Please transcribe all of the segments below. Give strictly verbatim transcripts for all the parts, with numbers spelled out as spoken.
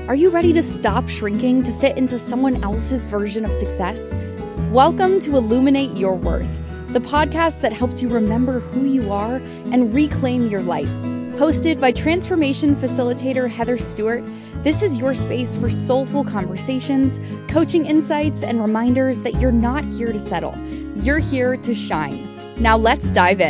Are you ready to stop shrinking to fit into someone else's version of success? Welcome to Illuminate Your Worth, the podcast that helps you remember who you are and reclaim your life. Hosted by transformation facilitator Heather Stewart, this is your space for soulful conversations, coaching insights, and reminders that you're not here to settle. You're here to shine. Now let's dive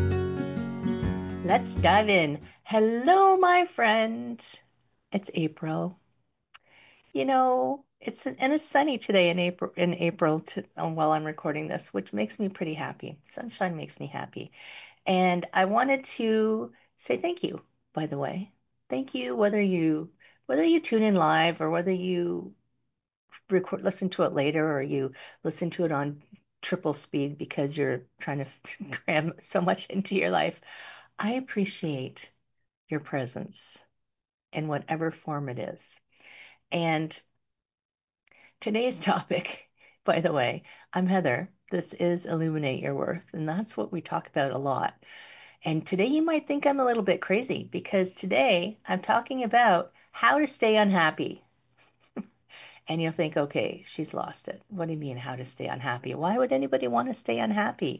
in. Let's dive in. Hello, my friend. It's April. You know, it's and it's sunny today in April in April to, um, while I'm recording this, which makes me pretty happy. Sunshine makes me happy. And I wanted to say thank you, by the way. Thank you, whether you whether you tune in live or whether you record listen to it later or you listen to it on triple speed because you're trying to cram so much into your life. I appreciate your presence in whatever form it is. And today's topic, by the way, I'm Heather. This is Illuminate Your Worth, and that's what we talk about a lot. And today you might think I'm a little bit crazy because today I'm talking about how to stay unhappy. And you'll think, okay, she's lost it. What do you mean, how to stay unhappy? Why would anybody want to stay unhappy?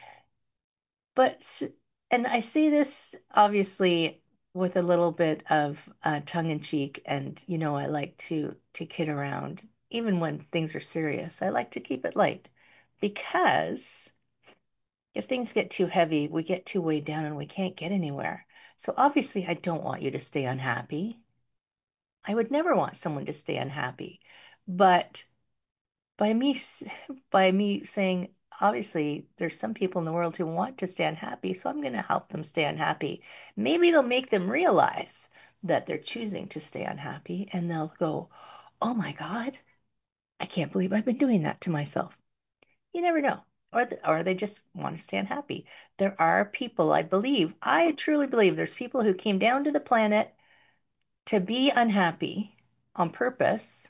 But, and I say this obviously with a little bit of uh, tongue in cheek, and you know, I like to to kid around, even when things are serious. I like to keep it light because if things get too heavy, we get too weighed down and we can't get anywhere. So obviously, I don't want you to stay unhappy. I would never want someone to stay unhappy, but by me by me saying obviously there's some people in the world who want to stay unhappy, so I'm going to help them stay unhappy. Maybe it'll make them realize that they're choosing to stay unhappy and they'll go, oh my God, I can't believe I've been doing that to myself. You never know. Or, the, or they just want to stay unhappy. There are people, I believe, I truly believe there's people who came down to the planet to be unhappy on purpose,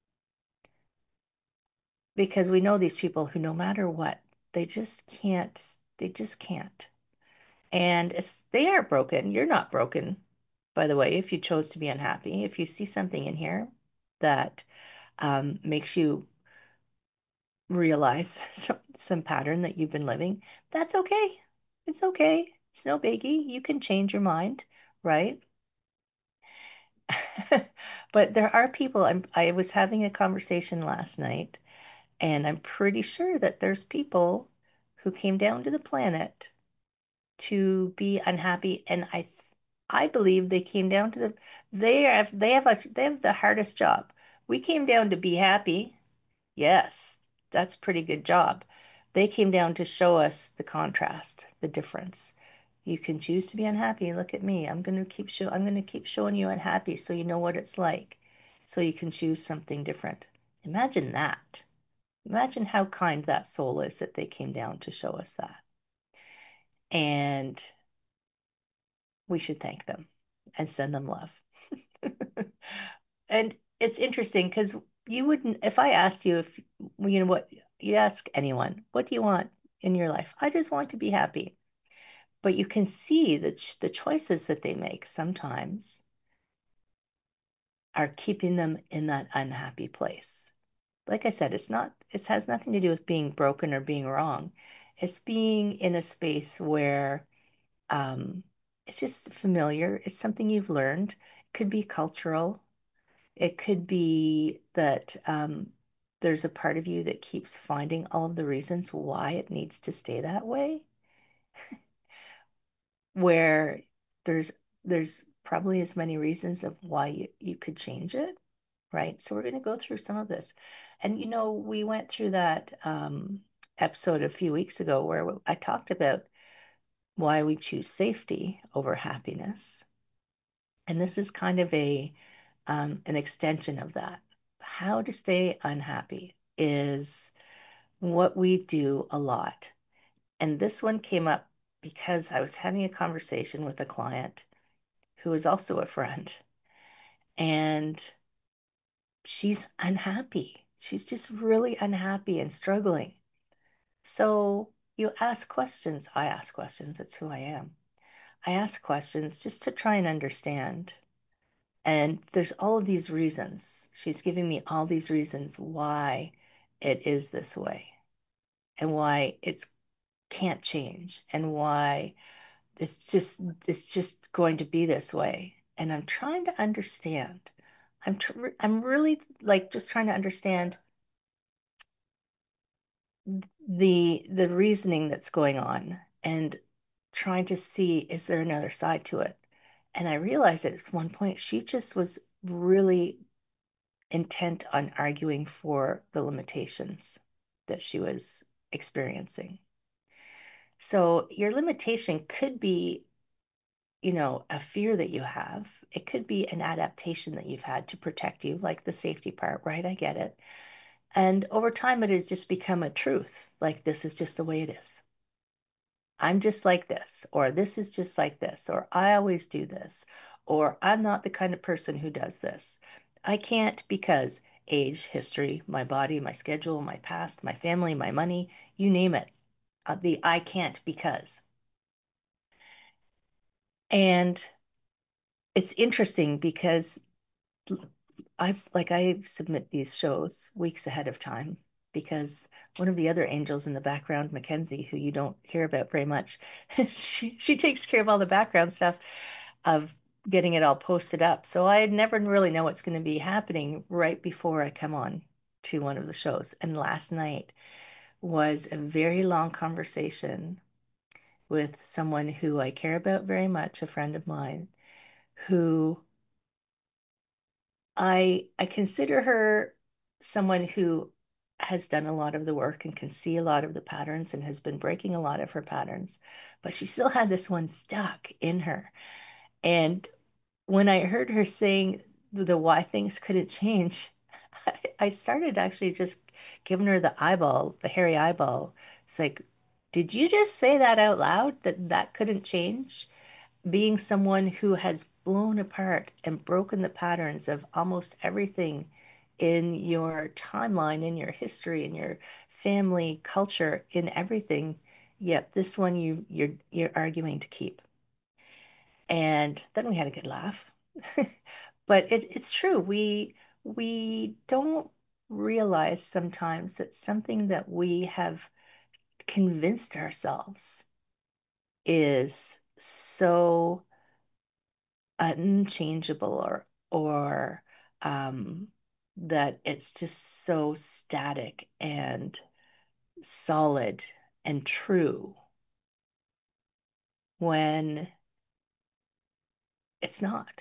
because we know these people who no matter what, they just can't, they just can't. And it's, they aren't broken. You're not broken, by the way, if you chose to be unhappy. If you see something in here that um, makes you realize some, some pattern that you've been living, that's okay. It's okay. It's no biggie. You can change your mind, right? But there are people, I'm, I was having a conversation last night, and I'm pretty sure that there's people who came down to the planet to be unhappy, and I I believe they came down to the they have they have a they have the hardest job. We came down to be happy. Yes, that's a pretty good job. They came down to show us the contrast, the difference. You can choose to be unhappy. Look at me. I'm going to keep show I'm going to keep showing you unhappy so you know what it's like. So you can choose something different. Imagine that. Imagine how kind that soul is that they came down to show us that. And we should thank them and send them love. And it's interesting because you wouldn't, if I asked you if, you know what, you ask anyone, what do you want in your life? I just want to be happy. But you can see that the choices that they make sometimes are keeping them in that unhappy place. Like I said, it's not, it has nothing to do with being broken or being wrong. It's being in a space where um, it's just familiar. It's something you've learned. It could be cultural. It could be that um, there's a part of you that keeps finding all of the reasons why it needs to stay that way, where there's there's probably as many reasons of why you, you could change it, right? So we're going to go through some of this. And you know, we went through that um, episode a few weeks ago where I talked about why we choose safety over happiness. And this is kind of a um, an extension of that. How to stay unhappy is what we do a lot. And this one came up because I was having a conversation with a client who is also a friend, and she's unhappy. She's just really unhappy and struggling. So you ask questions. I ask questions. It's who I am. I ask questions just to try and understand. And there's all of these reasons. She's giving me all these reasons why it is this way and why it can't change and why it's just it's just going to be this way. And I'm trying to understand. I'm tr I'm really like just trying to understand the the reasoning that's going on and trying to see, is there another side to it? And I realized at one point she just was really intent on arguing for the limitations that she was experiencing. So your limitation could be, you know, a fear that you have. It could be an adaptation that you've had to protect you, like the safety part, right? I get it. And over time, it has just become a truth. Like, this is just the way it is. I'm just like this, or this is just like this, or I always do this, or I'm not the kind of person who does this. I can't because age, history, my body, my schedule, my past, my family, my money, you name it. Uh, the I can't because. And it's interesting because I like I submit these shows weeks ahead of time because one of the other angels in the background, Mackenzie, who you don't hear about very much, she she takes care of all the background stuff of getting it all posted up. So I never really know what's going to be happening right before I come on to one of the shows. And last night was a very long conversation with someone who I care about very much, a friend of mine, who I I consider her someone who has done a lot of the work and can see a lot of the patterns and has been breaking a lot of her patterns, but she still had this one stuck in her. And when I heard her saying the why things couldn't change, I, I started actually just giving her the eyeball, the hairy eyeball. It's like, did you just say that out loud that that couldn't change? Being someone who has blown apart and broken the patterns of almost everything in your timeline, in your history, in your family, culture, in everything, yet this one you you're you're arguing to keep. And then we had a good laugh. But it, it's true. We we don't realize sometimes that something that we have convinced ourselves is so unchangeable or or um, that it's just so static and solid and true when it's not.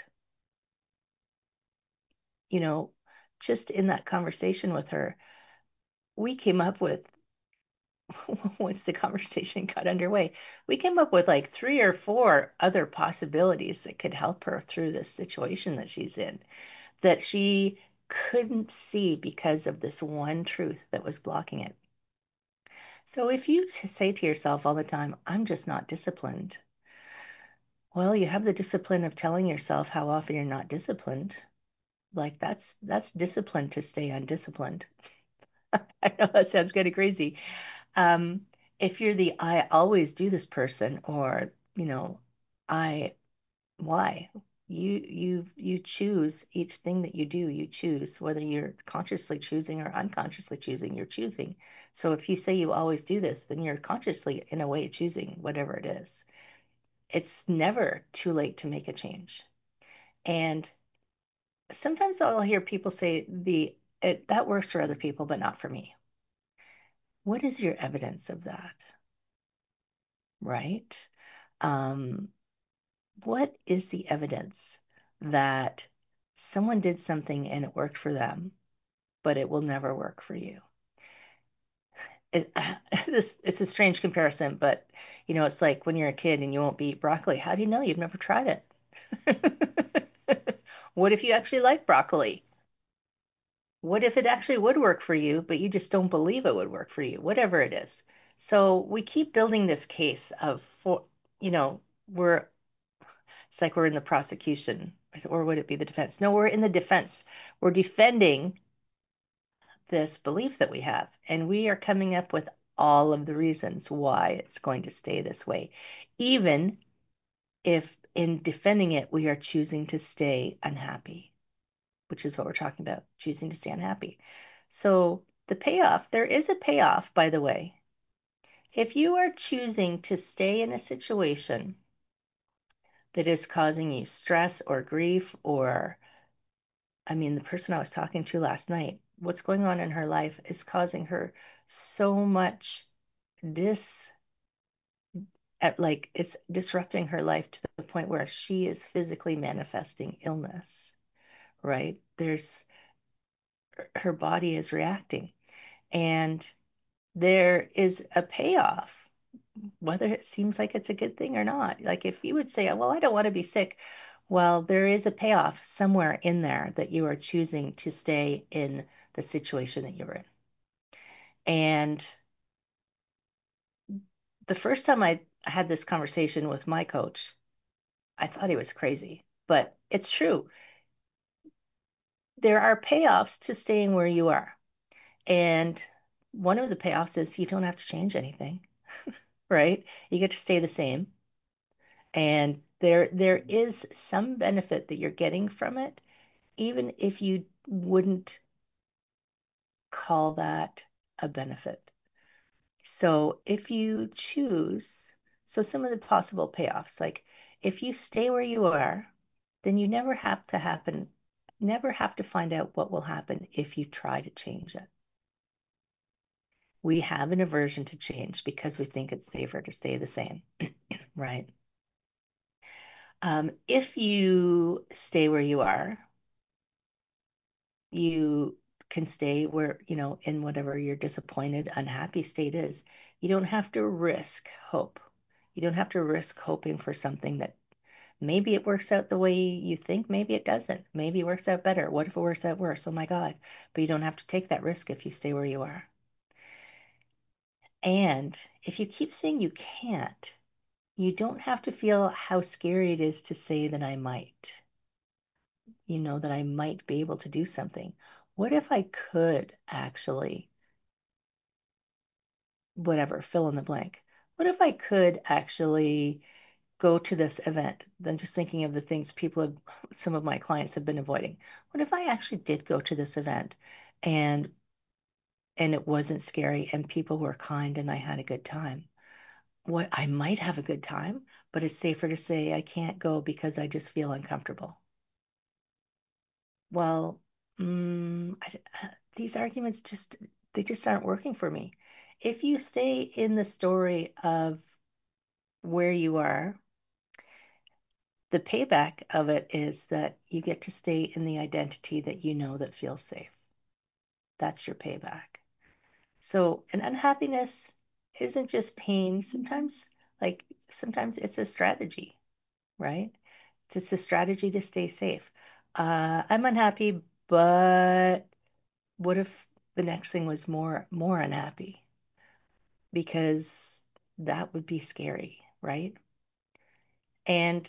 You know, just in that conversation with her, we came up with, once the conversation got underway, we came up with like three or four other possibilities that could help her through this situation that she's in, that she couldn't see because of this one truth that was blocking it. So if you say to yourself all the time, I'm just not disciplined, well, you have the discipline of telling yourself how often you're not disciplined. Like that's that's discipline to stay undisciplined. I know that sounds kind of crazy. Um, if you're the I always do this person, or you know, I why? You you you choose each thing that you do, you choose whether you're consciously choosing or unconsciously choosing, you're choosing. So if you say you always do this, then you're consciously in a way choosing whatever it is. It's never too late to make a change. And sometimes I'll hear people say the it, that works for other people, but not for me. What is your evidence of that? Right? Um, what is the evidence that someone did something and it worked for them, but it will never work for you? It, this, it's a strange comparison, but you know, it's like when you're a kid and you won't eat broccoli. How do you know? You've never tried it. What if you actually like broccoli? What if it actually would work for you, but you just don't believe it would work for you, whatever it is. So we keep building this case of, for, you know, we're, it's like we're in the prosecution, or would it be the defense? No, we're in the defense. We're defending this belief that we have, and we are coming up with all of the reasons why it's going to stay this way, even if in defending it, we are choosing to stay unhappy, which is what we're talking about, choosing to stay unhappy. So the payoff, there is a payoff, by the way. If you are choosing to stay in a situation that is causing you stress or grief, or, I mean, the person I was talking to last night, what's going on in her life is causing her so much dis, at like it's disrupting her life to the point where she is physically manifesting illness, right? There's her body is reacting, and there is a payoff, whether it seems like it's a good thing or not. Like if you would say, well, I don't want to be sick. Well, there is a payoff somewhere in there that you are choosing to stay in the situation that you're in. And the first time I had this conversation with my coach, I thought he was crazy, but it's true. There are payoffs to staying where you are. And one of the payoffs is you don't have to change anything, right? You get to stay the same. And there there is some benefit that you're getting from it, even if you wouldn't call that a benefit. So if you choose, so some of the possible payoffs, like if you stay where you are, then you never have to happen, never have to find out what will happen if you try to change it. We have an aversion to change because we think it's safer to stay the same, right? Um, if you stay where you are, you can stay where, you know, in whatever your disappointed, unhappy state is. You don't have to risk hope. You don't have to risk hoping for something that maybe it works out the way you think, maybe it doesn't. Maybe it works out better. What if it works out worse? Oh my God. But you don't have to take that risk if you stay where you are. And if you keep saying you can't, you don't have to feel how scary it is to say that I might, you know, that I might be able to do something. What if I could actually, whatever, fill in the blank? What if I could actually go to this event? Then just thinking of the things people have, some of my clients have been avoiding. What if I actually did go to this event and and it wasn't scary and people were kind and I had a good time? What I might have a good time, but it's safer to say I can't go because I just feel uncomfortable. Well, mm, I, these arguments just they just aren't working for me. If you stay in the story of where you are, the payback of it is that you get to stay in the identity that you know that feels safe. That's your payback. So, an unhappiness isn't just pain. Sometimes, like sometimes it's a strategy, right? It's a strategy to stay safe. Uh, I'm unhappy, but what if the next thing was more more unhappy? Because that would be scary, right? And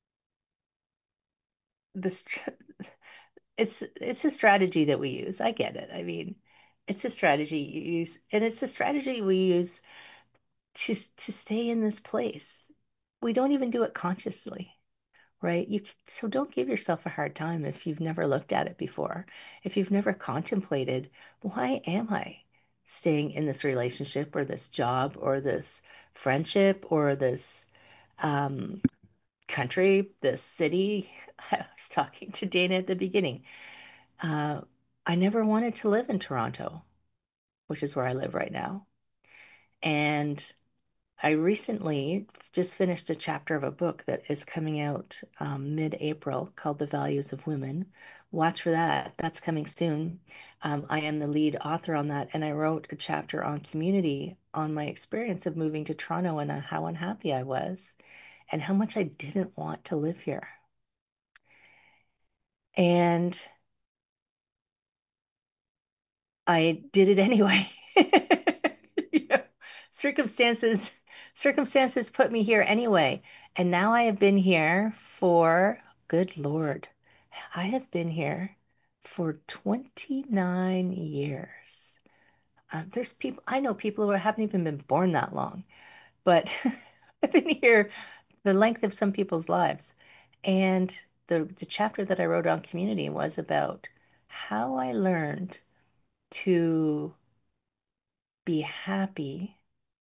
this it's it's a strategy that we use. I get it. I mean, it's a strategy you use, and it's a strategy we use to to stay in this place. We don't even do it consciously, right? You so don't give yourself a hard time if you've never looked at it before. If you've never contemplated, why am I staying in this relationship or this job or this friendship or this um, country, this city? I was talking to Dana at the beginning. Uh, I never wanted to live in Toronto, which is where I live right now. And I recently just finished a chapter of a book that is coming out um, mid-April called The Values of Women. Watch for that. That's coming soon. Um, I am the lead author on that, and I wrote a chapter on community on my experience of moving to Toronto and on how unhappy I was and how much I didn't want to live here. And I did it anyway. You know, circumstances circumstances put me here anyway. And now I have been here for, good Lord, I have been here for twenty-nine years. Um, there's people, I know people who haven't even been born that long, but I've been here the length of some people's lives. And the, the chapter that I wrote on community was about how I learned to be happy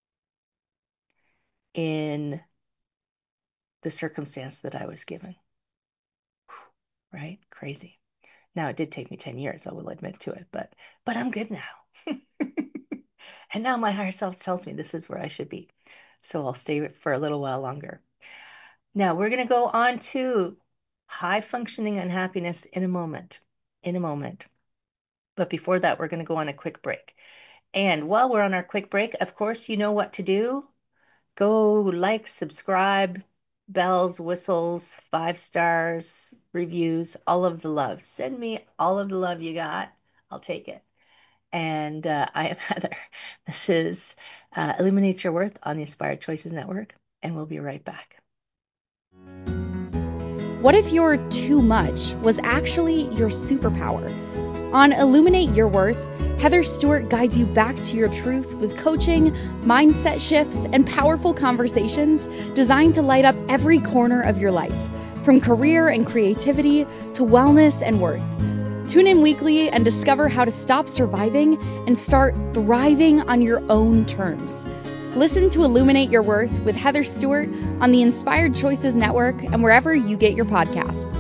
in the circumstance that I was given. Right? Crazy. Now, it did take me ten years, I will admit to it, but but I'm good now. And now my higher self tells me this is where I should be. So I'll stay for a little while longer. Now, we're going to go on to high functioning unhappiness in a moment. In a moment. But before that, we're going to go on a quick break. And while we're on our quick break, of course, you know what to do. Go like, subscribe, bells, whistles, five stars, reviews, all of the love. Send me all of the love you got. I'll take it. And uh, I am Heather. This is uh, Illuminate Your Worth on the Inspired Choices Network, and we'll be right back. What if your too much was actually your superpower? On Illuminate Your Worth, Heather Stewart guides you back to your truth with coaching, mindset shifts, and powerful conversations designed to light up every corner of your life, from career and creativity to wellness and worth. Tune in weekly and discover how to stop surviving and start thriving on your own terms. Listen to Illuminate Your Worth with Heather Stewart on the Inspired Choices Network and wherever you get your podcasts.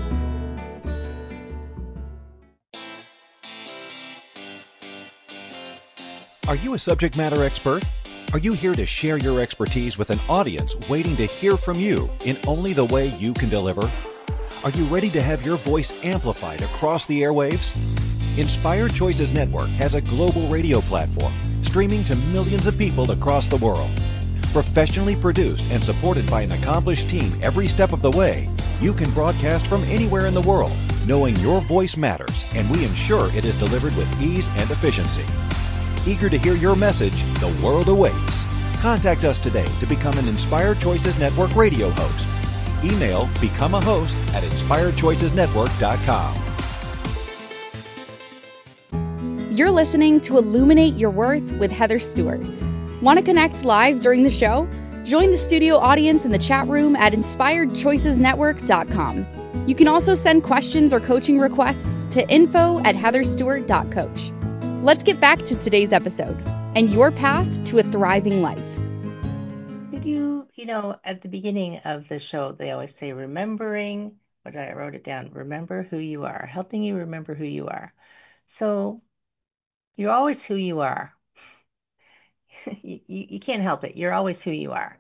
Are you a subject matter expert? Are you here to share your expertise with an audience waiting to hear from you in only the way you can deliver? Are you ready to have your voice amplified across the airwaves? Inspired Choices Network has a global radio platform streaming to millions of people across the world. Professionally produced and supported by an accomplished team every step of the way, you can broadcast from anywhere in the world, knowing your voice matters, and we ensure it is delivered with ease and efficiency. Eager to hear your message, the world awaits. Contact us today to become an Inspired Choices Network radio host. Email become a host at inspired choices network dot com. You're listening to Illuminate Your Worth with Heather Stewart. Want to connect live during the show? Join the studio audience in the chat room at inspired choices network dot com. You can also send questions or coaching requests to info at heather stewart dot coach. Let's get back to today's episode and your path to a thriving life. Did you, you know, at the beginning of the show, they always say, remembering, what I wrote it down, remember who you are, helping you remember who you are. So you're always who you are. you, you, you can't help it. You're always who you are.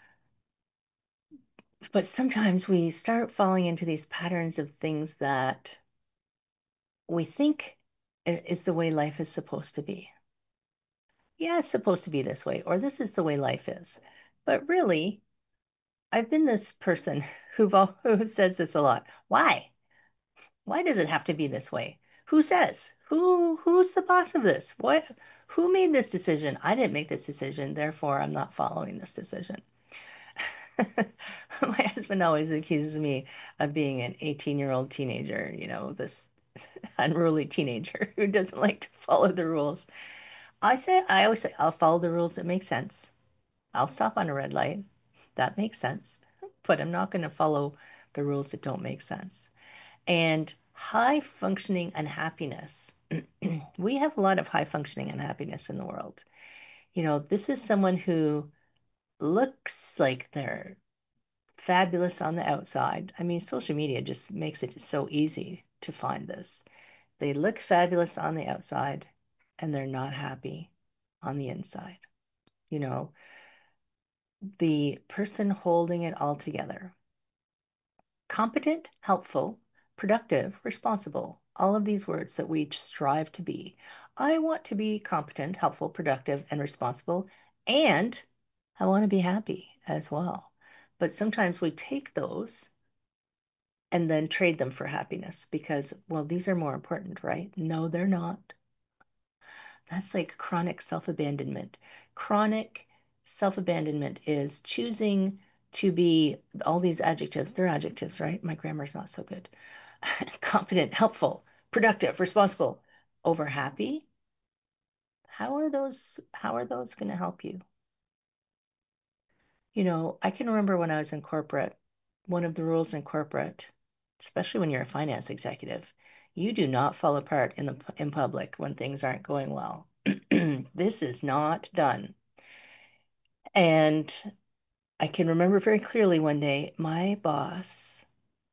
But sometimes we start falling into these patterns of things that we think is the way life is supposed to be. Yeah, it's supposed to be this way, or this is the way life is. But really, I've been this person who've al- who says this a lot. Why? Why does it have to be this way? Who says? Who who's the boss of this? What who made this decision? I didn't make this decision, therefore I'm not following this decision. My husband always accuses me of being an eighteen-year-old teenager, you know, this unruly teenager who doesn't like to follow the rules. I say I always say I'll follow the rules that make sense. I'll stop on a red light. That makes sense. But I'm not going to follow the rules that don't make sense. And high functioning unhappiness. We have a lot of high functioning unhappiness in the world. You know, this is someone who looks like they're fabulous on the outside. I mean, social media just makes it so easy to find this. They look fabulous on the outside and they're not happy on the inside. You know, the person holding it all together. Competent, helpful, productive, responsible. All of these words that we strive to be. I want to be competent, helpful, productive, and responsible, and I want to be happy as well. But sometimes we take those and then trade them for happiness because, well, these are more important, right? No, they're not. That's like chronic self-abandonment. Chronic self-abandonment is choosing to be all these adjectives. They're adjectives, right? My grammar's not so good. Competent, helpful, productive, responsible, over happy. How are those, how are those going to help you? You know, I can remember when I was in corporate, one of the rules in corporate, especially when you're a finance executive, you do not fall apart in the in public when things aren't going well. This is not done. And I can remember very clearly one day my boss,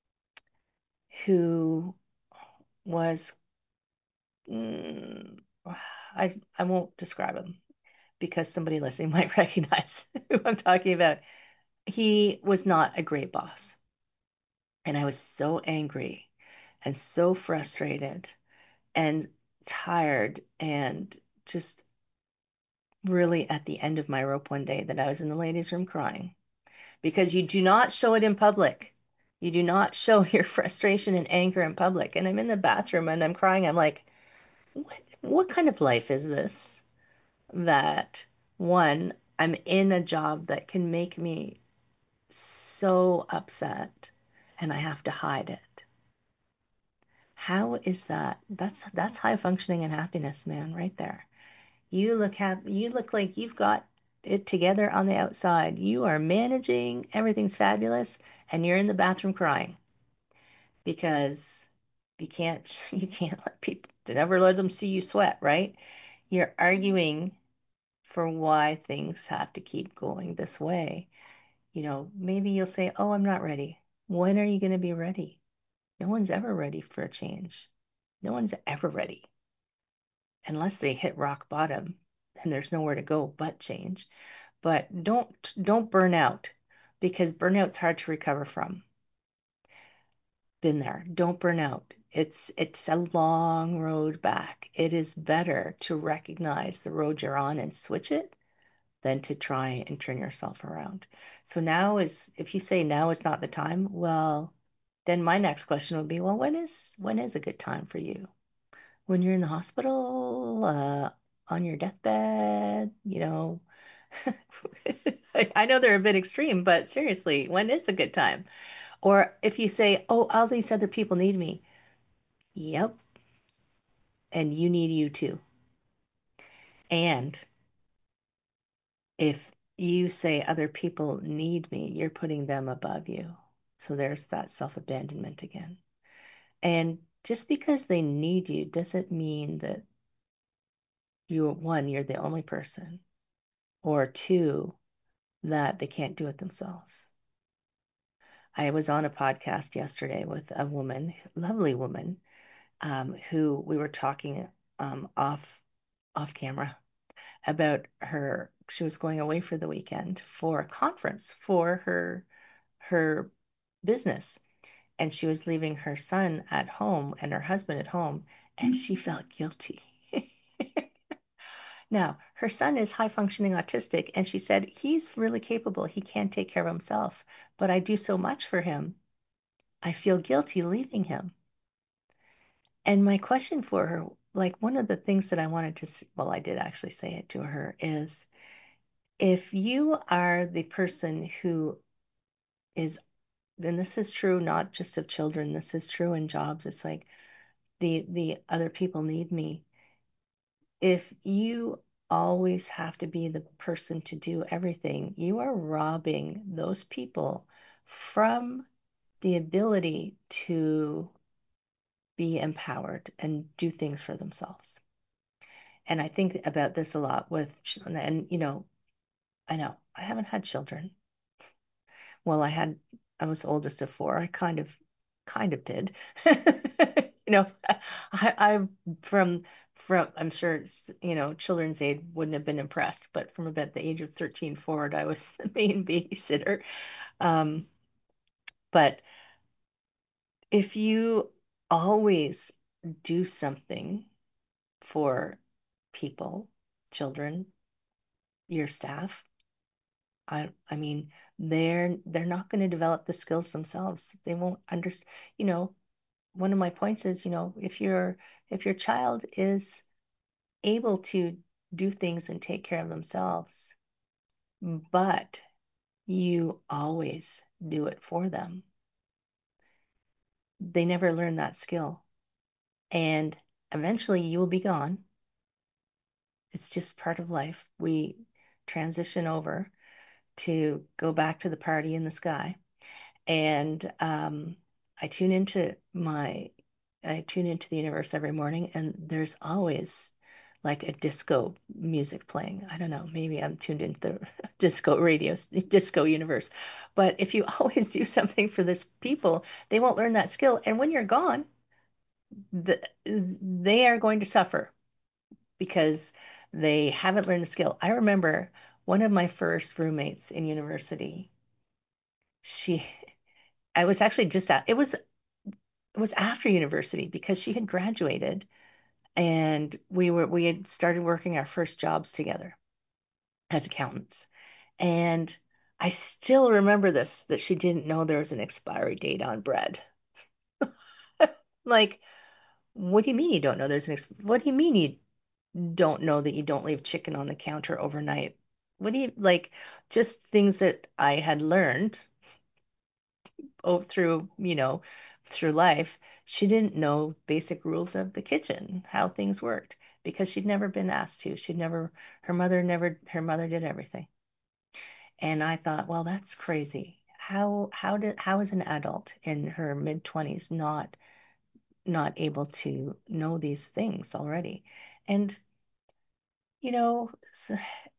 who was, mm, I I won't describe him because somebody listening might recognize who I'm talking about. He was not a great boss. And I was so angry and so frustrated and tired and just really at the end of my rope one day that I was in the ladies' room crying because you do not show it in public. You do not show your frustration and anger in public. And I'm in the bathroom and I'm crying. I'm like, what, what kind of life is this? That one, I'm in a job that can make me so upset and I have to hide it. How is that? That's that's high functioning and happiness, man, right there. You look happy, you look like you've got it together on the outside. You are managing, everything's fabulous, and you're in the bathroom crying because you can't you can't let people never let them see you sweat, right? You're arguing for why things have to keep going this way. You know, maybe you'll say, "Oh, I'm not ready." When are you going to be ready? No one's ever ready for a change. No one's ever ready unless they hit rock bottom and there's nowhere to go but change. But don't don't burn out because burnout's hard to recover from. Been there. Don't burn out. It's it's a long road back. It is better to recognize the road you're on and switch it than to try and turn yourself around. So now is, if you say now is not the time, well, then my next question would be, well, when is when is a good time for you? When you're in the hospital, uh, on your deathbed, you know. I, I know they're a bit extreme, but seriously, when is a good time? Or if you say, oh, all these other people need me. Yep. And you need you too. And if you say other people need me, you're putting them above you. So there's that self-abandonment again. And just because they need you doesn't mean that you're one, you're the only person, or two, that they can't do it themselves. I was on a podcast yesterday with a woman, lovely woman, um, who we were talking um, off off camera about her. She was going away for the weekend for a conference for her her business, and she was leaving her son at home and her husband at home, and she felt guilty. Now, her son is high functioning autistic, and she said he's really capable. He can take care of himself, but I do so much for him. I feel guilty leaving him. And my question for her, like one of the things that I wanted to, well, I did actually say it to her, is if you are the person who is, and this is true not just of children, this is true in jobs. It's like the the other people need me. If you always have to be the person to do everything, you are robbing those people from the ability to be empowered and do things for themselves. And I think about this a lot with, and you know, I know I haven't had children. Well, I had, I was oldest of four. I kind of, kind of did. You know, I, I from from I'm sure it's, you know, Children's Aid wouldn't have been impressed, but from about the age of thirteen forward, I was the main babysitter. Um, but if you always do something for people, children, your staff, I I mean, they're they're not going to develop the skills themselves. They won't understand, you know, one of my points is, you know, if your if your child is able to do things and take care of themselves, but you always do it for them, they never learn that skill. And eventually you will be gone. It's just part of life. We transition over to go back to the party in the sky. And um, I tune into my, I tune into the universe every morning, and there's always like a disco music playing. I don't know, maybe I'm tuned into the disco radio, disco universe. But if you always do something for this people, they won't learn that skill. And when you're gone, the, they are going to suffer because they haven't learned the skill. I remember one of my first roommates in university, she, I was actually just at, it was, it was after university because she had graduated and we were, we had started working our first jobs together as accountants. And I still remember this, that she didn't know there was an expiry date on bread. Like, what do you mean you don't know there's an ex what do you mean you don't know that you don't leave chicken on the counter overnight? What do you like? Just things that I had learned oh, through, you know, through life. She didn't know basic rules of the kitchen, how things worked, because she'd never been asked to. She'd never, her mother never, her mother did everything. And I thought, well, that's crazy. How how did how is an adult in her mid twenties not not able to know these things already? And you know, s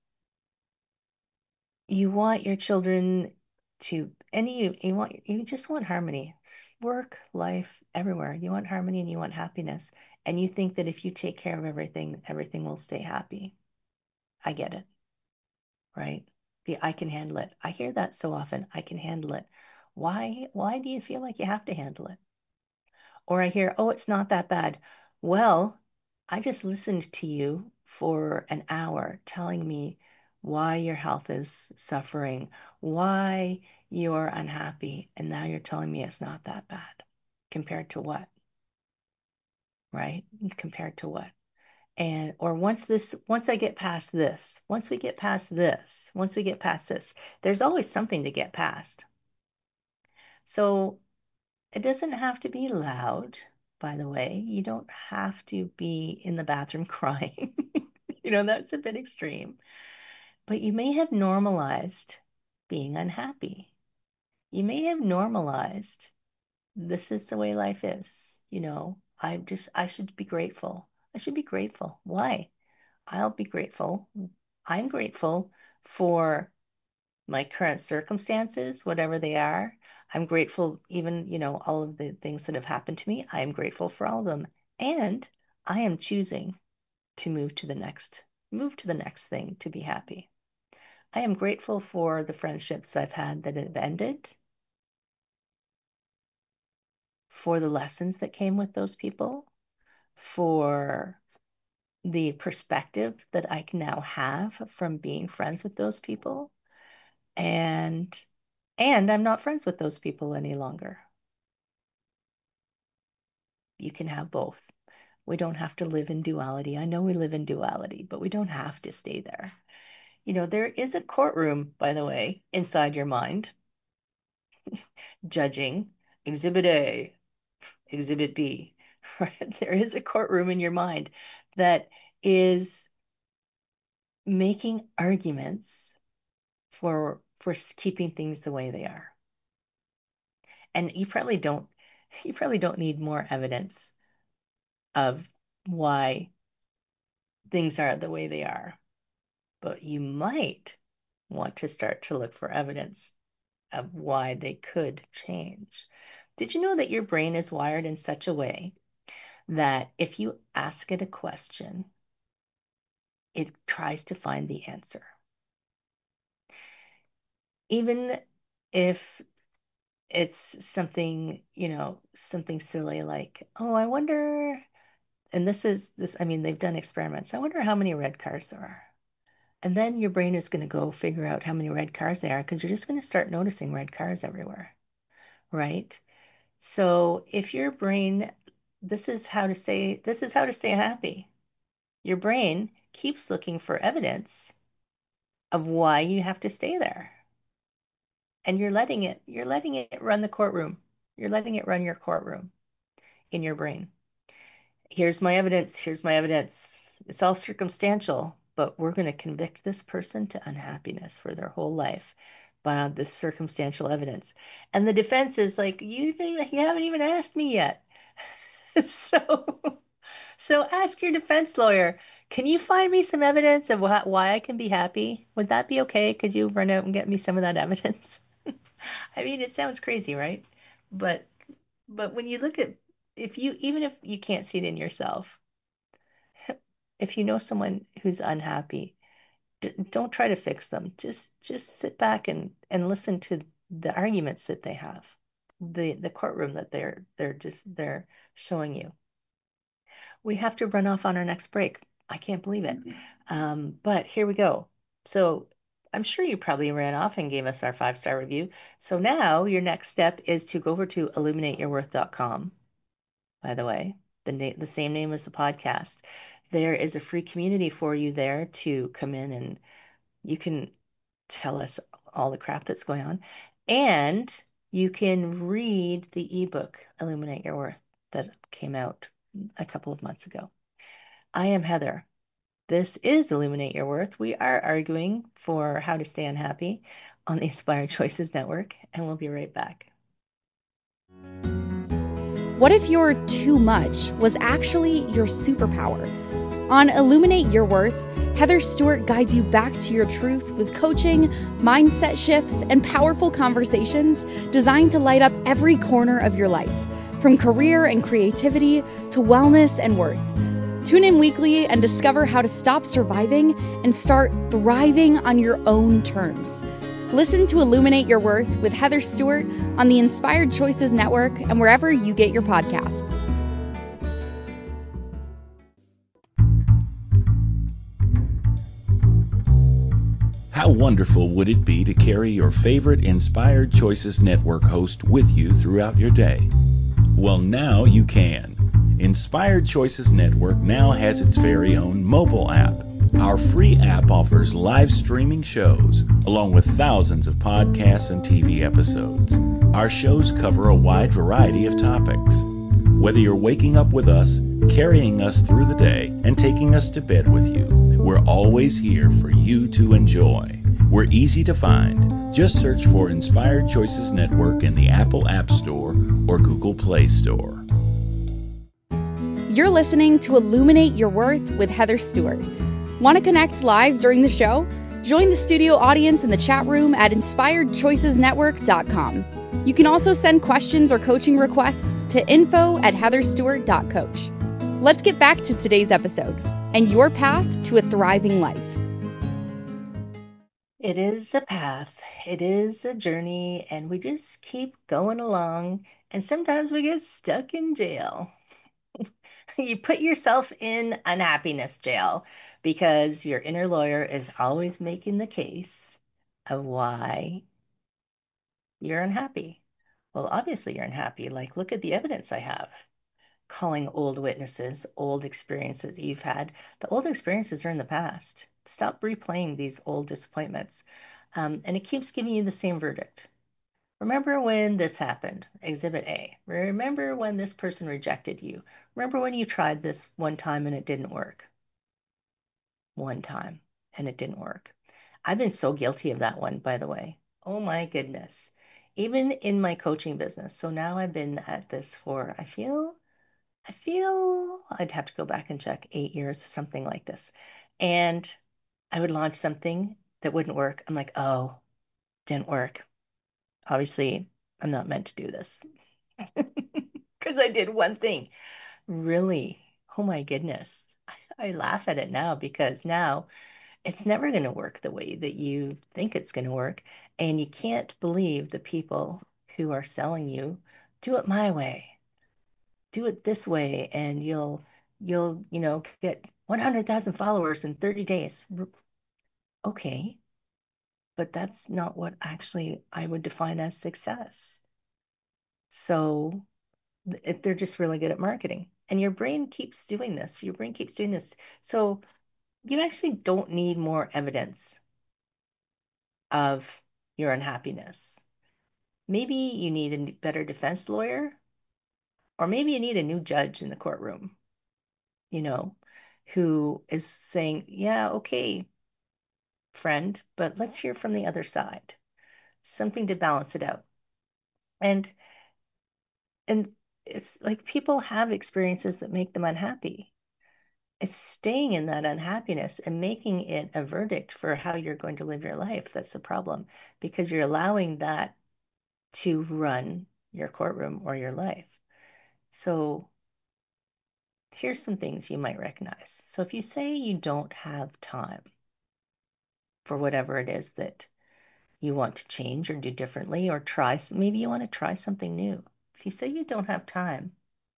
you want your children to, and you you want you just want harmony. S- Work, life, everywhere. You want harmony and you want happiness. And you think that if you take care of everything, everything will stay happy. I get it, right? The I can handle it. I hear that so often. I can handle it. Why why do you feel like you have to handle it? Or I hear, oh, it's not that bad. Well, I just listened to you for an hour telling me why your health is suffering, why you're unhappy, and now you're telling me it's not that bad. Compared to what, right? Compared to what? And or once this, once I get past this, once we get past this, once we get past this, there's always something to get past. So it doesn't have to be loud, by the way. You don't have to be in the bathroom crying. You know, that's a bit extreme. But you may have normalized being unhappy. You may have normalized this is the way life is. You know, I just, I should be grateful. I should be grateful. Why? I'll be grateful. I'm grateful for my current circumstances, whatever they are. I'm grateful, even, you know, all of the things that have happened to me. I am grateful for all of them. And I am choosing to move to the next, move to the next thing to be happy. I am grateful for the friendships I've had that have ended, for the lessons that came with those people, for the perspective that I can now have from being friends with those people. And and I'm not friends with those people any longer. You can have both. We don't have to live in duality. I know we live in duality, but we don't have to stay there. You know, there is a courtroom, by the way, inside your mind, judging Exhibit A, Exhibit B, right? There is a courtroom in your mind that is making arguments for for keeping things the way they are. And you probably don't you probably don't need more evidence of why things are the way they are, but you might want to start to look for evidence of why they could change. Did you know that your brain is wired in such a way that if you ask it a question, it tries to find the answer? Even if it's something, you know, something silly like, oh, I wonder, and this is this, I mean, they've done experiments. I wonder how many red cars there are. And then your brain is going to go figure out how many red cars there are because you're just going to start noticing red cars everywhere, right? So if your brain, this is how to stay, this is how to stay happy. Your brain keeps looking for evidence of why you have to stay there. And you're letting it, you're letting it run the courtroom. You're letting it run your courtroom in your brain. Here's my evidence. Here's my evidence. It's all circumstantial, but we're going to convict this person to unhappiness for their whole life by the circumstantial evidence. And the defense is like, you, you haven't even asked me yet. So, so ask your defense lawyer, can you find me some evidence of wh why I can be happy? Would that be okay? Could you run out and get me some of that evidence? I mean, it sounds crazy, right? But but when you look at if you even if you can't see it in yourself, if you know someone who's unhappy, d don't try to fix them. Just just sit back and and listen to the arguments that they have, the the courtroom that they're they're just they're showing you. We have to run off on our next break. I can't believe it. Um, but here we go. So I'm sure you probably ran off and gave us our five star review. So now your next step is to go over to illuminate your worth dot com. By the way, the na the same name as the podcast. There is a free community for you there to come in and you can tell us all the crap that's going on. And you can read the ebook, Illuminate Your Worth, that came out a couple of months ago. I am Heather. This is Illuminate Your Worth. We are arguing for how to stay unhappy on the Inspired Choices Network, and we'll be right back. What if your too much was actually your superpower? On Illuminate Your Worth, Heather Stewart guides you back to your truth with coaching, mindset shifts, and powerful conversations designed to light up every corner of your life, from career and creativity to wellness and worth. Tune in weekly and discover how to stop surviving and start thriving on your own terms. Listen to Illuminate Your Worth with Heather Stewart on the Inspired Choices Network and wherever you get your podcasts. How wonderful would it be to carry your favorite Inspired Choices Network host with you throughout your day? Well, now you can. Inspired Choices Network now has its very own mobile app. Our free app offers live streaming shows, along with thousands of podcasts and T V episodes. Our shows cover a wide variety of topics. Whether you're waking up with us, carrying us through the day, and taking us to bed with you, we're always here for you to enjoy. We're easy to find. Just search for Inspired Choices Network in the Apple App Store or Google Play Store. You're listening to Illuminate Your Worth with Heather Stewart. Want to connect live during the show? Join the studio audience in the chat room at inspired choices network dot com. You can also send questions or coaching requests to info at heather stewart dot coach. Let's get back to today's episode and your path to a thriving life. It is a path, it is a journey, and we just keep going along, and sometimes we get stuck in jail. You put yourself in unhappiness jail because your inner lawyer is always making the case of why you're unhappy. Well, obviously you're unhappy. Like, look at the evidence I have. Calling old witnesses, old experiences that you've had. The old experiences are in the past. Stop replaying these old disappointments. Um, and it keeps giving you the same verdict. Remember when this happened, Exhibit A. Remember when this person rejected you. Remember when you tried this one time and it didn't work. One time and it didn't work. I've been so guilty of that one, by the way. Oh my goodness. Even in my coaching business. So now I've been at this for, I feel, I feel I'd have to go back and check eight years, something like this. And I would launch something that wouldn't work. I'm like, oh, didn't work. Obviously, I'm not meant to do this because I did one thing. Really? Oh my goodness. I, I laugh at it now because now it's never going to work the way that you think it's going to work. And you can't believe the people who are selling you, do it my way, do it this way, and you'll, you'll, you know, get one hundred thousand followers in thirty days. Okay. But that's not what actually I would define as success. So it, they're just really good at marketing. And your brain keeps doing this. Your brain keeps doing this. So you actually don't need more evidence of your unhappiness. Maybe you need a better defense lawyer, or maybe you need a new judge in the courtroom, you know, who is saying, yeah, okay, friend, but let's hear from the other side. something to balance it out. And and it's like people have experiences that make them unhappy. It's staying in that unhappiness and making it a verdict for how you're going to live your life that's the problem, because you're allowing that to run your courtroom or your life. So here's some things you might recognize. So if you say you don't have time for whatever it is that you want to change or do differently or try, maybe you want to try something new. If you say you don't have time,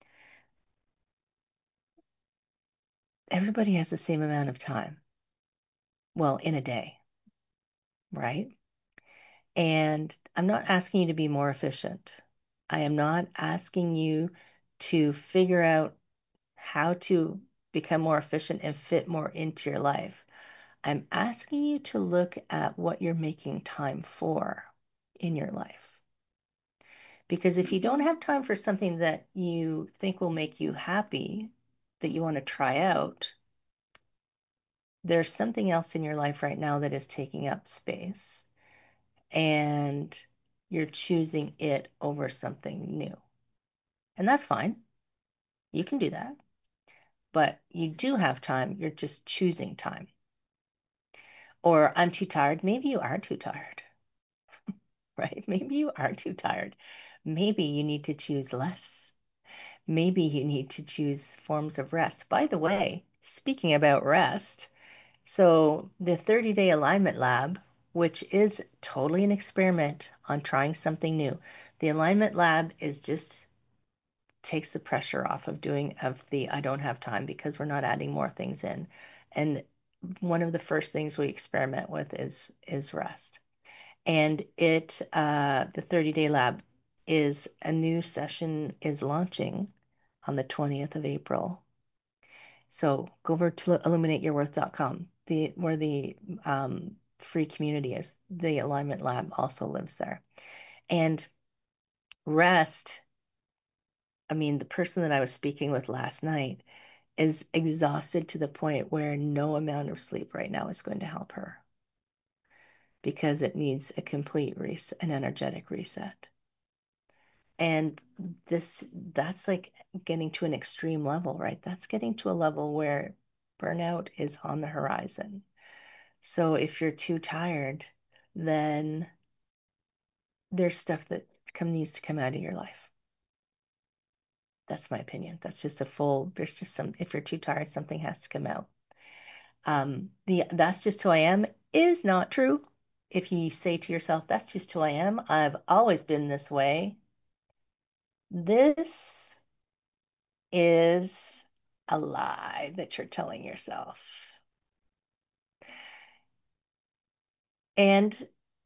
everybody has the same amount of time. Well, in a day, right? And I'm not asking you to be more efficient. I am not asking you to figure out how to become more efficient and fit more into your life. I'm asking you to look at what you're making time for in your life. Because if you don't have time for something that you think will make you happy, that you want to try out, there's something else in your life right now that is taking up space, and you're choosing it over something new. And that's fine. You can do that. But you do have time. You're just choosing time. Or I'm too tired. Maybe you are too tired, right? Maybe you are too tired. Maybe you need to choose less. Maybe you need to choose forms of rest. By the way, speaking about rest, so the thirty-day alignment lab, which is totally an experiment on trying something new. The alignment lab is just takes the pressure off of doing of the I don't have time, because we're not adding more things in. And one of the first things we experiment with is is rest. And it uh, the thirty-day lab is a new session is launching on the twentieth of April. So go over to illuminate your worth dot com, the where the um, free community is. The alignment lab also lives there. And rest, I mean, the person that I was speaking with last night is exhausted to the point where no amount of sleep right now is going to help her, because it needs a complete reset, an energetic reset. And this that's like getting to an extreme level, right? That's getting to a level where burnout is on the horizon. So if you're too tired, then there's stuff that come, needs to come out of your life. That's my opinion. That's just a full, there's just some, if you're too tired, something has to come out. Um, the that's just who I am is not true. If you say to yourself, that's just who I am, I've always been this way, this is a lie that you're telling yourself. And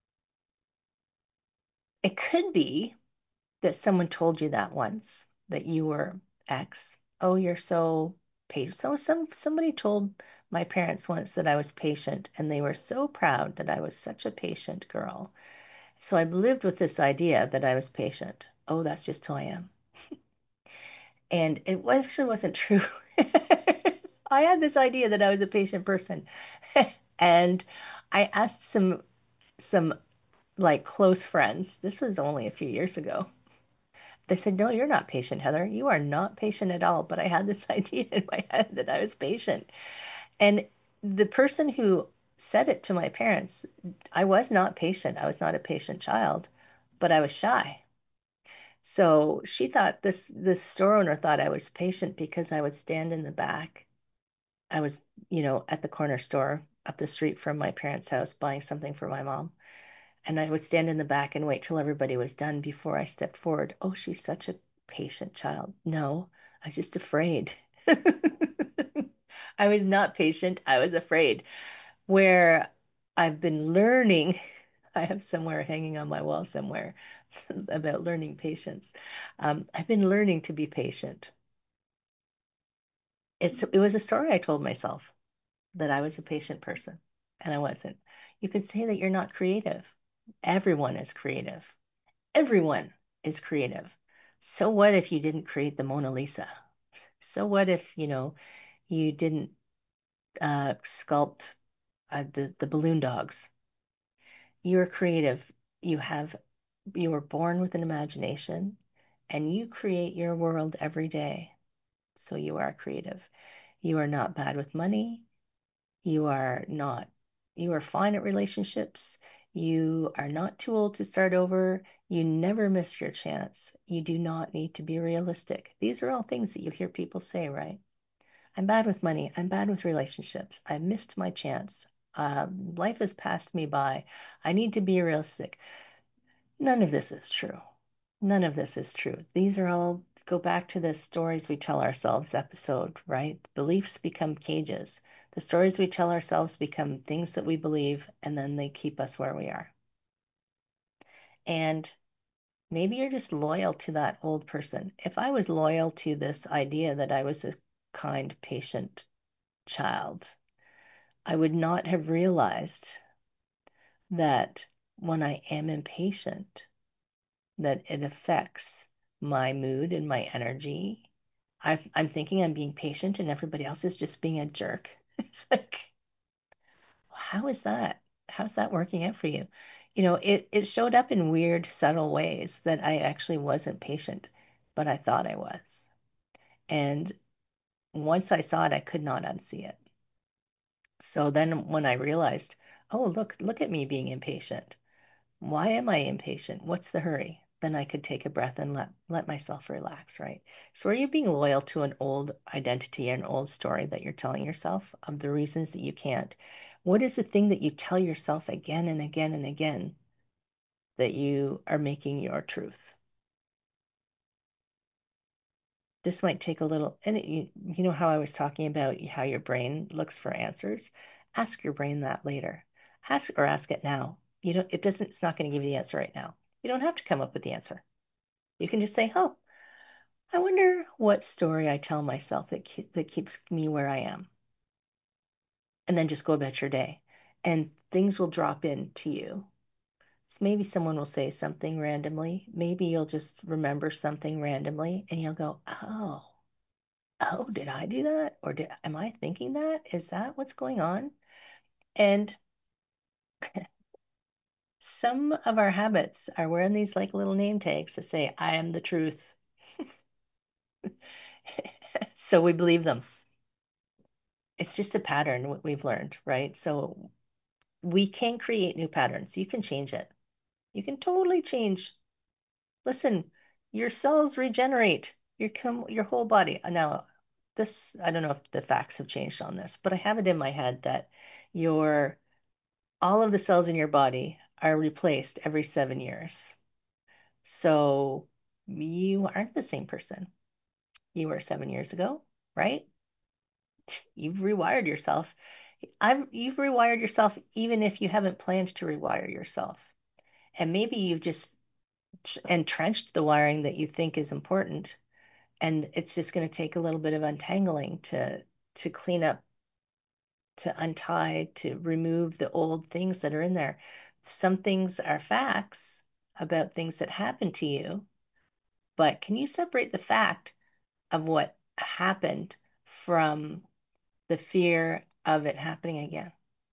it could be that someone told you that once, that you were X. Oh, you're so patient. So some somebody told my parents once that I was patient, and they were so proud that I was such a patient girl. So I've lived with this idea that I was patient. Oh, that's just who I am. And it actually wasn't true. I had this idea that I was a patient person. And I asked some some like close friends. This was only a few years ago. They said, "No, you're not patient, Heather. You are not patient at all." But I had this idea in my head that I was patient. And the person who said it to my parents, I was not patient. I was not a patient child, but I was shy. So she thought this this store owner thought I was patient because I would stand in the back. I was, you know, at the corner store up the street from my parents' house buying something for my mom. And I would stand in the back and wait till everybody was done before I stepped forward. Oh, she's such a patient child. No, I was just afraid. I was not patient. I was afraid. Where I've been learning, I have somewhere hanging on my wall somewhere about learning patience. Um, I've been learning to be patient. It's it was a story I told myself that I was a patient person, and I wasn't. You could say that you're not creative. Everyone is creative. Everyone is creative. So what if you didn't create the Mona Lisa? So what if, you know, you didn't uh, sculpt uh, the the balloon dogs? You're creative. You have you were born with an imagination and you create your world every day. So you are creative. You are not bad with money. You are not, you are fine at relationships. You are not too old to start over. You never miss your chance. You do not need to be realistic. These are all things that you hear people say, right? I'm bad with money. I'm bad with relationships. I missed my chance. Um, life has passed me by. I need to be realistic. None of this is true. None of this is true. These are all, go back to the stories we tell ourselves episode, right? Beliefs become cages. The stories we tell ourselves become things that we believe, and then they keep us where we are. And maybe you're just loyal to that old person. If I was loyal to this idea that I was a kind, patient child, I would not have realized that when I am impatient, that it affects my mood and my energy. i I'm thinking I'm being patient and everybody else is just being a jerk. It's like, how is that? How's that working out for you? You know, it, it showed up in weird, subtle ways that I actually wasn't patient, but I thought I was. And once I saw it, I could not unsee it. So then when I realized, oh, look, look at me being impatient. Why am I impatient? What's the hurry? Then I could take a breath and let, let myself relax, right? So are you being loyal to an old identity, an old story that you're telling yourself of the reasons that you can't? What is the thing that you tell yourself again and again and again that you are making your truth? This might take a little, and it, you, you know how I was talking about how your brain looks for answers? Ask your brain that later. Ask or ask it now. You don't, it doesn't, it's not going to give you the answer right now. You don't have to come up with the answer. You can just say, oh, I wonder what story I tell myself that ke- that keeps me where I am. And then just go about your day. And things will drop in to you. So maybe someone will say something randomly. Maybe you'll just remember something randomly and you'll go, oh, oh, did I do that? Or did am I thinking that? Is that what's going on? And some of our habits are wearing these like little name tags to say, I am the truth. So we believe them. It's just a pattern what we've learned, right? So we can create new patterns. You can change it. You can totally change. Listen, your cells regenerate. Your com your whole body. Now, this I don't know if the facts have changed on this, but I have it in my head that your all of the cells in your body are replaced every seven years. So you aren't the same person you were seven years ago, right? You've rewired yourself. I've you've rewired yourself even if you haven't planned to rewire yourself. And maybe you've just entrenched the wiring that you think is important, and it's just going to take a little bit of untangling to to clean up, to untie, to remove the old things that are in there. Some things are facts about things that happen to you, but can you separate the fact of what happened from the fear of it happening again?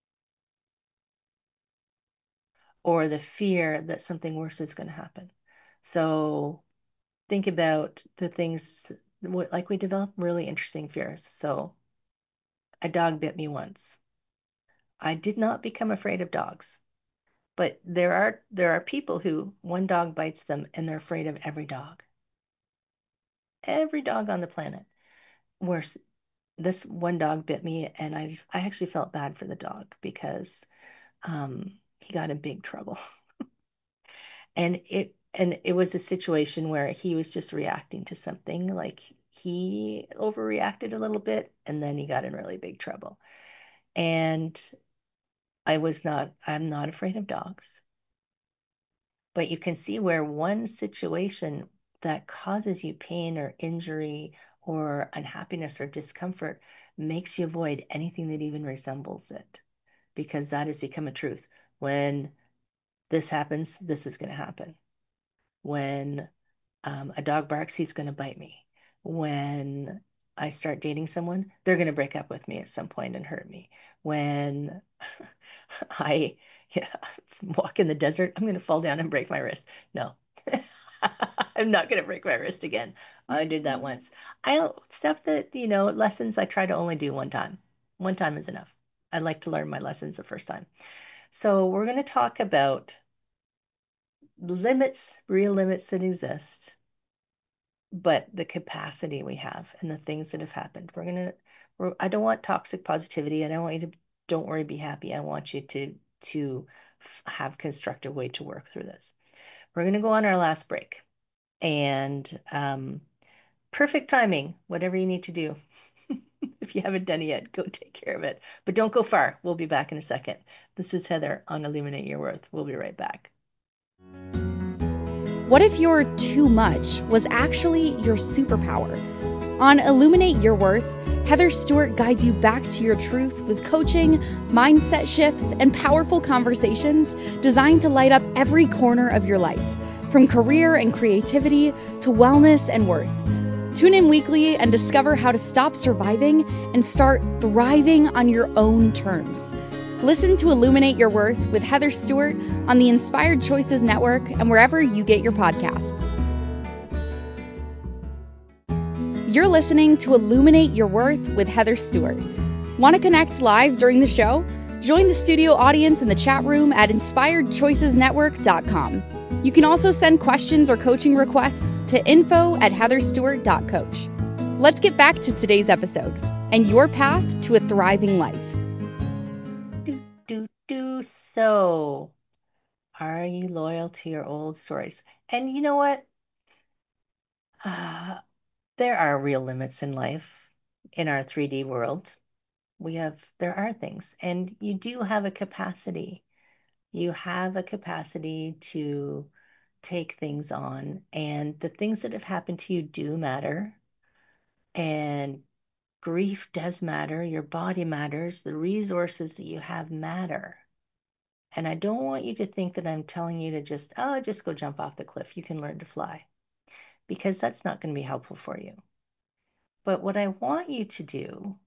Or the fear that something worse is going to happen. So think about the things like we develop really interesting fears. So a dog bit me once. I did not become afraid of dogs, but there are there are people who one dog bites them and they're afraid of every dog. Every dog on the planet. Where this one dog bit me and I just, I actually felt bad for the dog because um, he got in big trouble. And it and it was a situation where he was just reacting to something, like he overreacted a little bit and then he got in really big trouble. And I was not I'm not afraid of dogs. But you can see where one situation that causes you pain or injury or unhappiness or discomfort makes you avoid anything that even resembles it, because that has become a truth. When this happens, this is going to happen. When um, a dog barks, he's going to bite me. When I start dating someone, they're going to break up with me at some point and hurt me. When I yeah, walk in the desert, I'm going to fall down and break my wrist. No, I'm not going to break my wrist again. I did that once. I stuff that, you know, lessons I try to only do one time. One time is enough. I like to learn my lessons the first time. So we're going to talk about limits, real limits that exist, but the capacity we have and the things that have happened. We're gonna. We're, I don't want toxic positivity. I don't want you to. Don't worry, be happy. I want you to to f- have constructive way to work through this. We're gonna go on our last break, and um, perfect timing. Whatever you need to do. If you haven't done it yet, go take care of it. But don't go far. We'll be back in a second. This is Heather on Illuminate Your Worth. We'll be right back. What if your too much was actually your superpower? On Illuminate Your Worth, Heather Stewart guides you back to your truth with coaching, mindset shifts, and powerful conversations designed to light up every corner of your life, from career and creativity to wellness and worth. Tune in weekly and discover how to stop surviving and start thriving on your own terms. Listen to Illuminate Your Worth with Heather Stewart on the Inspired Choices Network and wherever you get your podcasts. You're listening to Illuminate Your Worth with Heather Stewart. Want to connect live during the show? Join the studio audience in the chat room at inspired choices network dot com. You can also send questions or coaching requests to info at heather stewart dot coach. Let's get back to today's episode and your path to a thriving life. Do, do, do. So, are you loyal to your old stories? And you know what? Uh, there are real limits in life in our three D world. We have, there are things, and you do have a capacity. You have a capacity to take things on, and the things that have happened to you do matter. And grief does matter. Your body matters. The resources that you have matter. And I don't want you to think that I'm telling you to just, oh, just go jump off the cliff. You can learn to fly, because that's not going to be helpful for you. But what I want you to do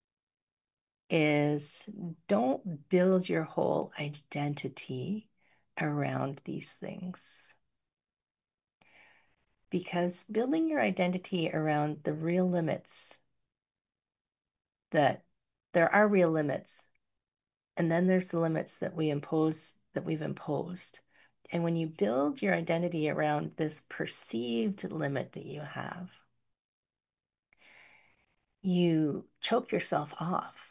is don't build your whole identity around these things. Because building your identity around the real limits, that there are real limits, and then there's the limits that we impose, that we've imposed. And when you build your identity around this perceived limit that you have, you choke yourself off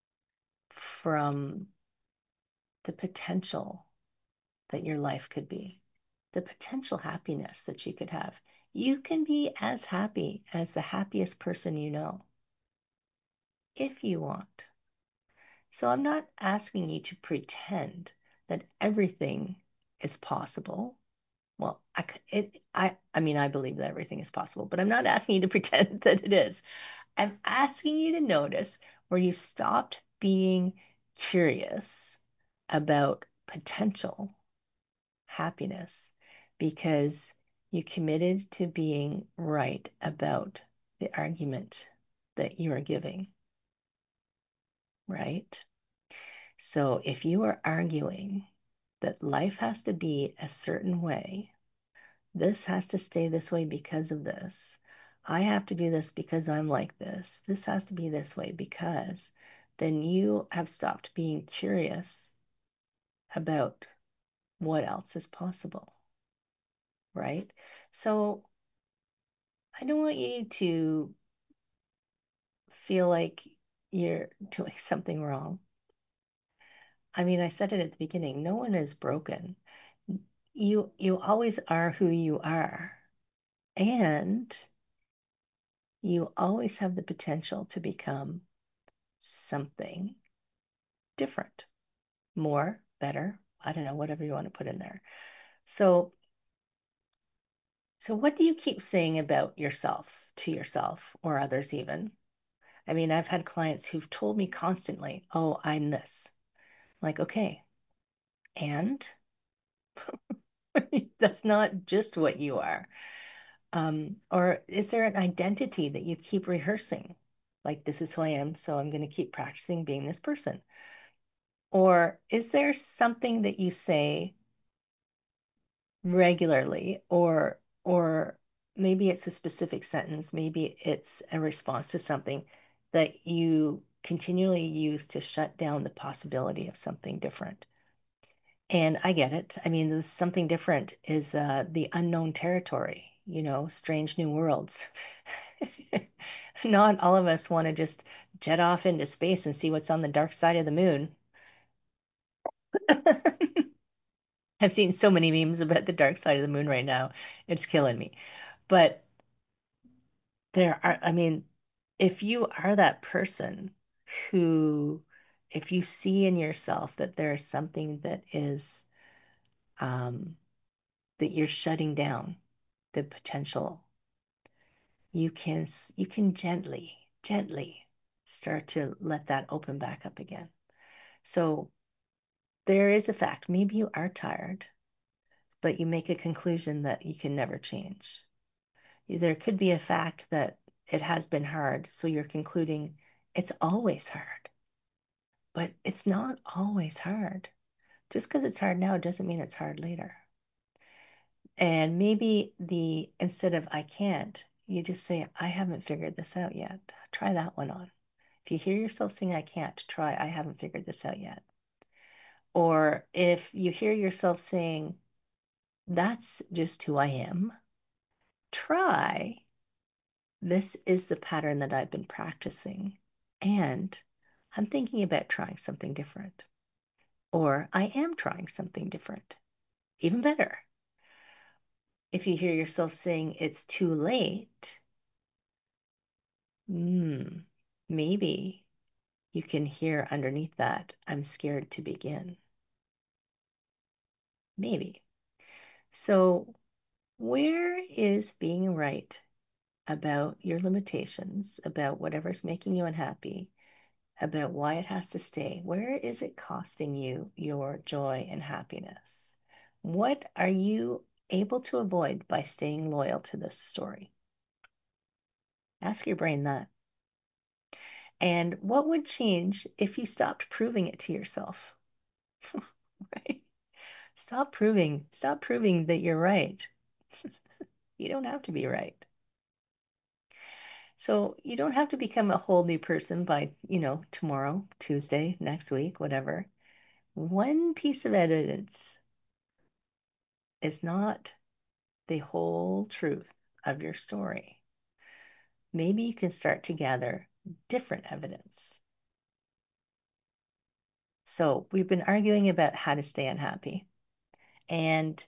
from the potential that your life could be, the potential happiness that you could have. You can be as happy as the happiest person you know, if you want. So I'm not asking you to pretend that everything is possible. Well, I, it, I, I mean, I believe that everything is possible, but I'm not asking you to pretend that it is. I'm asking you to notice where you stopped being curious about potential happiness because you committed to being right about the argument that you are giving, right? So if you are arguing that life has to be a certain way, this has to stay this way because of this, I have to do this because I'm like this, this has to be this way because, then you have stopped being curious about what else is possible, right? So I don't want you to feel like you're doing something wrong. I mean, I said it at the beginning, no one is broken. You you always are who you are. And you always have the potential to become something different, more, better, I don't know, whatever you want to put in there. So so what do you keep saying about yourself to yourself or others even? I mean, I've had clients who've told me constantly, oh, I'm this. Like, okay, and that's not just what you are. Um, or is there an identity that you keep rehearsing? Like, this is who I am, so I'm going to keep practicing being this person. Or is there something that you say regularly, or or maybe it's a specific sentence, maybe it's a response to something that you continually use to shut down the possibility of something different? And I get it. I mean, the something different is uh, the unknown territory, you know, strange new worlds. Not all of us want to just jet off into space and see what's on the dark side of the moon. I've seen so many memes about the dark side of the moon right now. It's killing me. But there are, I mean, if you are that person who, if you see in yourself that there is something that is, um, that you're shutting down the potential, you can, you can gently, gently start to let that open back up again. So there is a fact, maybe you are tired, but you make a conclusion that you can never change. There could be a fact that it has been hard, so you're concluding it's always hard. But it's not always hard. Just because it's hard now doesn't mean it's hard later. And maybe the instead of I can't, you just say, I haven't figured this out yet. Try that one on. If you hear yourself saying I can't, try I haven't figured this out yet. Or if you hear yourself saying, that's just who I am, try this is the pattern that I've been practicing, and I'm thinking about trying something different. Or I am trying something different. Even better. If you hear yourself saying it's too late, hmm, maybe you can hear underneath that, I'm scared to begin. Maybe. So, where is being right about your limitations, about whatever's making you unhappy, about why it has to stay? Where is it costing you your joy and happiness? What are you able to avoid by staying loyal to this story? Ask your brain that. And what would change if you stopped proving it to yourself? Right? Stop proving, stop proving that you're right. You don't have to be right. So you don't have to become a whole new person by, you know, tomorrow, Tuesday, next week, whatever. One piece of evidence is not the whole truth of your story. Maybe you can start to gather different evidence. So we've been arguing about how to stay unhappy. And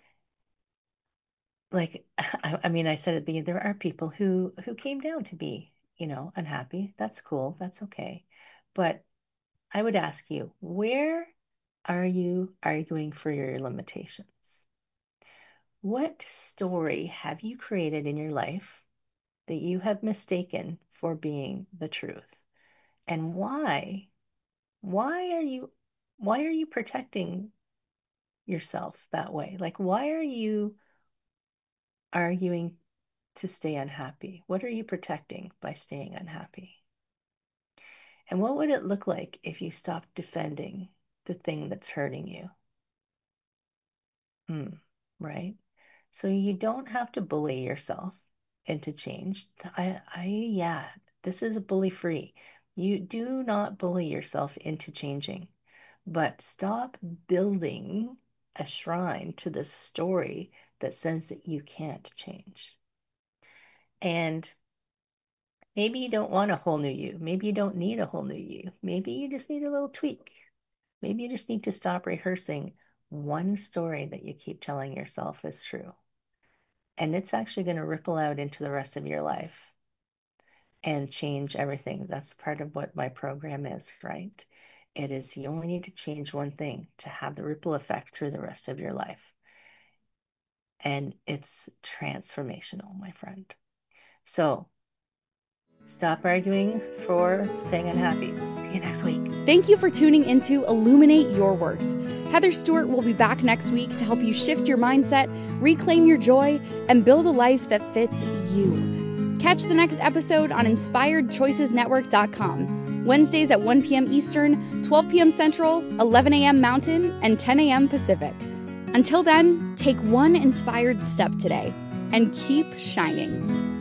like, I, I mean, I said at the beginning, there are people who who came down to be, you know, unhappy. That's cool. That's okay. But I would ask you, where are you arguing for your limitations? What story have you created in your life that you have mistaken for being the truth? And why? Why are you why are you protecting yourself that way? Like, why are you arguing to stay unhappy? What are you protecting by staying unhappy? And what would it look like if you stopped defending the thing that's hurting you? Hmm, right? So you don't have to bully yourself into change. I, I, yeah, this is bully free. You do not bully yourself into changing, but stop building a shrine to this story that says that you can't change. And maybe you don't want a whole new you. Maybe you don't need a whole new you. Maybe you just need a little tweak. Maybe you just need to stop rehearsing one story that you keep telling yourself is true. And it's actually going to ripple out into the rest of your life and change everything. That's part of what my program is, right? It is you only need to change one thing to have the ripple effect through the rest of your life. And it's transformational, my friend. So stop arguing for staying unhappy. See you next week. Thank you for tuning into Illuminate Your Worth. Heather Stewart will be back next week to help you shift your mindset, reclaim your joy, and build a life that fits you. Catch the next episode on inspired choices network dot com, Wednesdays at one p.m. Eastern, twelve p.m. Central, eleven a.m. Mountain, and ten a.m. Pacific. Until then, take one inspired step today and keep shining.